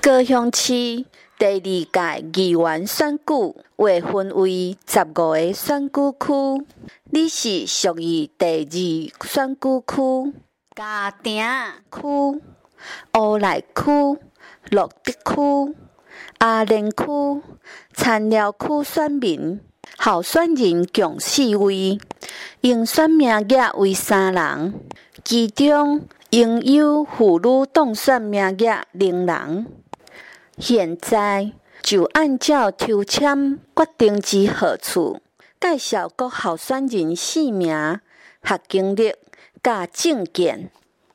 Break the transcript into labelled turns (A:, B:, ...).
A: 高雄市第二届议员选举划分为15个选举区，你是属于第2选举区、嘉定区、乌来区、乐德区、阿莲区、田寮区选民。候选人共4位，应选名额为3人，其中应有妇女当选名额0人。现在就按照抽签决定之号次，介绍各候选人姓名、学经历、甲证件。